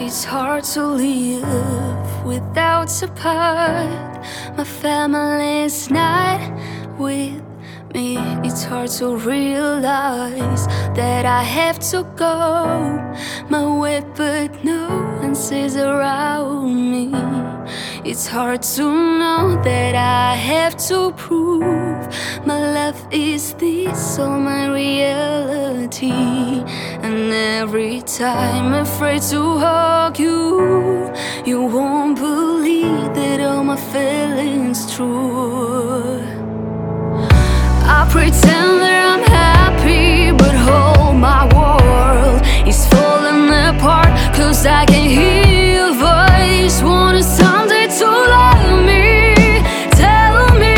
It's hard to live without support. My family's not with me. It's hard to realize that I have to go my way, but no one says around me. It's hard to know that I have to prove my love is this all my reality. And every time I'm afraid to hug you, you won't believe that all my feelings true. I pretend that I'm happy, but whole my world is falling apart. Cause I can hear your voice, wanting someday to love me. Tell me,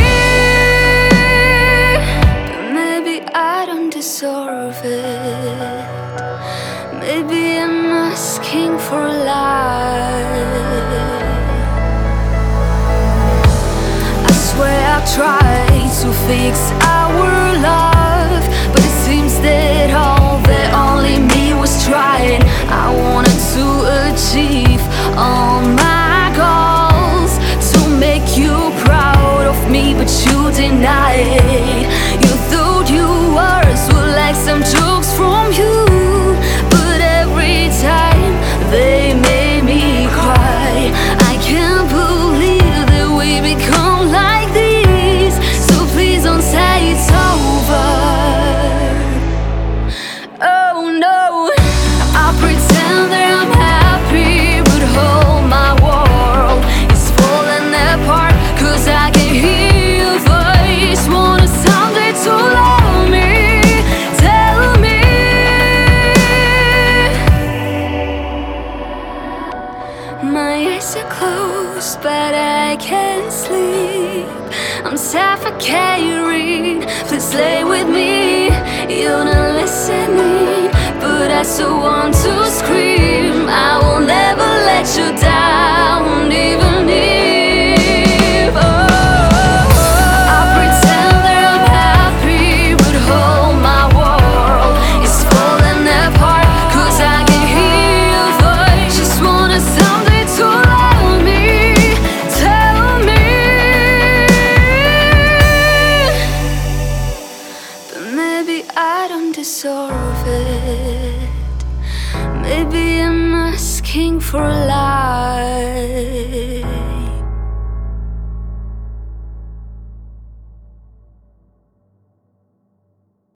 but maybe I don't deserve it. Maybe I'm asking for life. I swear I've tried to fix our love, but it seems that all that only me was trying. I wanted to achieve all my goals, to make you proud of me, but you denied. You thought your words were like some jokes from you, but every time they made me cry. I can't believe that we become like this, so please don't say it's over. Oh no, I pretend that I'm happy, but whole my world is falling apart. Cause I can hear your voice, wanting someday to love me. Tell me, my eyes are closed, but I can't sleep. I'm suffocating, please lay with me. You're not listening, but I so want to scream. I will never let you down, even